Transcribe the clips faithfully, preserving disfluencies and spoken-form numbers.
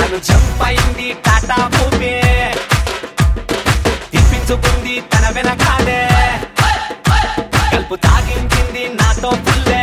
తను చంపైంది టాటా మూవీ తిప్పించుకుంది తన వెనకాలే కల్పు తాగించింది నాతో పుల్లే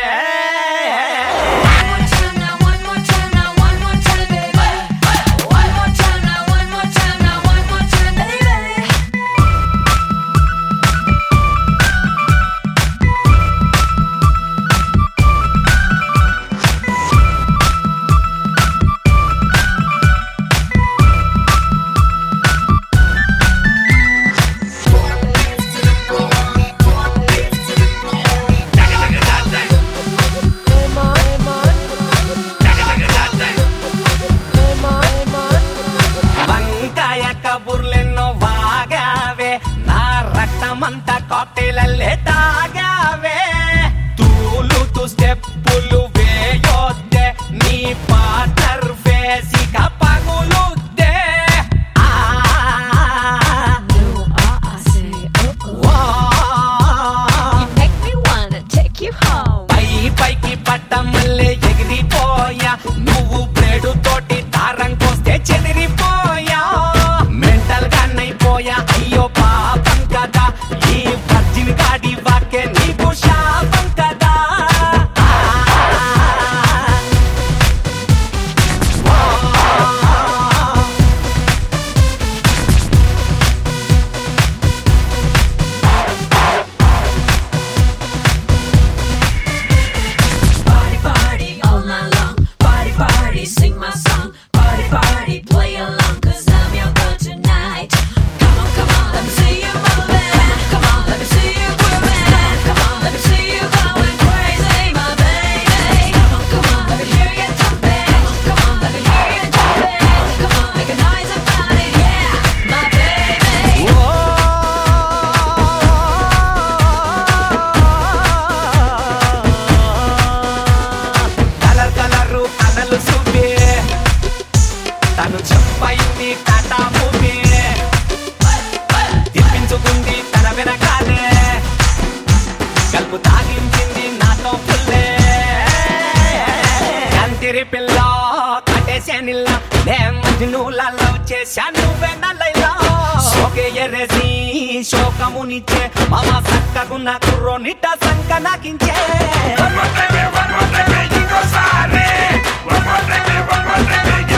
కబుర్లెన్నో వాగావే నా రక్తమంతా కాక్టైలల్లే తాగావే తూలుతూ స్టెప్పులు వేయొద్దే నీ పార్ట్నర్ ఫేసిక పగులుద్దే పై పైకి పట్ట మళ్ళీ ఎగిరిపోయా నువ్వు బ్లేడు తోటి దారం కోస్తే చెదిరిపోయా అయ్యో పాపం కదా ఈ వర్జిన్ గాడి వాకే నీకు శాపం కదా Party party all night long, party party sing my song, party party play along 'cause I'm your girl tonight. తను చంపైంది టాటా మూవీ తిప్పించుకుంది తన వెనకాలే కల్పు తాగించింది నాతో పుల్లే అంతిరి పిల్ల కట్టేసానిల్ల నే మజ్నూలలో చేశాను వెనలైలా సోకే ఎరేసి శోకమునిచ్చే మామ సక్కగున్న కుర్రో నిట్ట సంక నాకించే One more time, one more time, you go sorry. One more time, one more time.